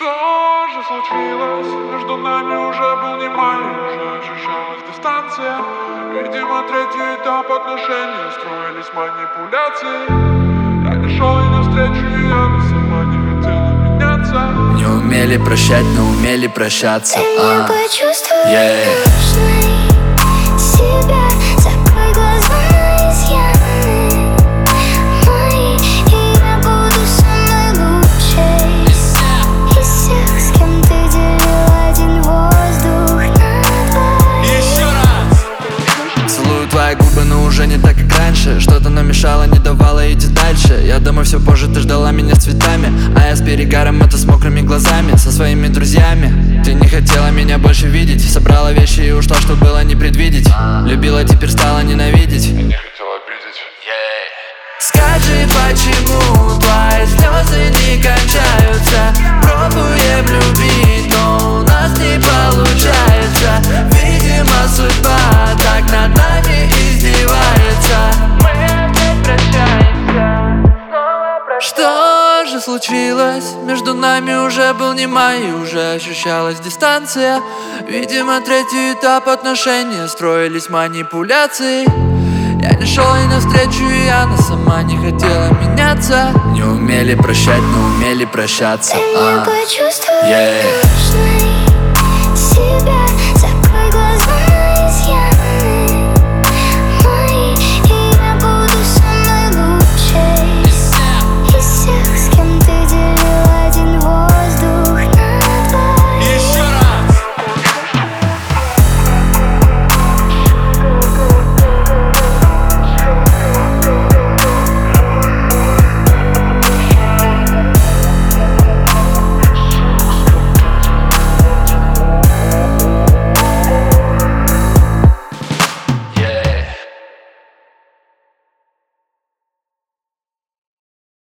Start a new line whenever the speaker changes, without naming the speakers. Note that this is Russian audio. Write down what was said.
Что же случилось? Между нами уже был не май, уже ощущалась дистанция. Видимо, третий этап отношений, строились манипуляции. Я не шел ей навстречу, и она сама не хотела меняться.
Не умели прощать, но умели прощаться.
Я почувствую нужной себя. Закрой глаза на изъяны мои, и я буду самой лучшей из всех, с кем ты делил один воздух на двоих.
Еще раз! Целую твои губы, но уже не так, как раньше. Что-то нам мешало, не давало идти дальше. Я думаю, все позже ты ждала меня с цветами, а я с перегаром, это с мокрыми глазами, со своими друзьями. Ты не хотела меня больше видеть, собрала вещи и ушла, что было не предвидеть. Любила, теперь стала ненавидеть.
Я не хотел обидеть.
Скажи, почему твои слезы не кончаются? Пробуем любить, но у нас не получается. Видимо, судьба так над нами издевается. Мы опять прощаемся, снова прощаемся. Что же случилось? Между нами уже был не май, и уже ощущалась дистанция. Видимо, третий этап отношений, строились манипуляции. Я не шел ей навстречу, и она сама не хотела меняться. Не умели прощать, но умели прощаться.
Я почувствую нужной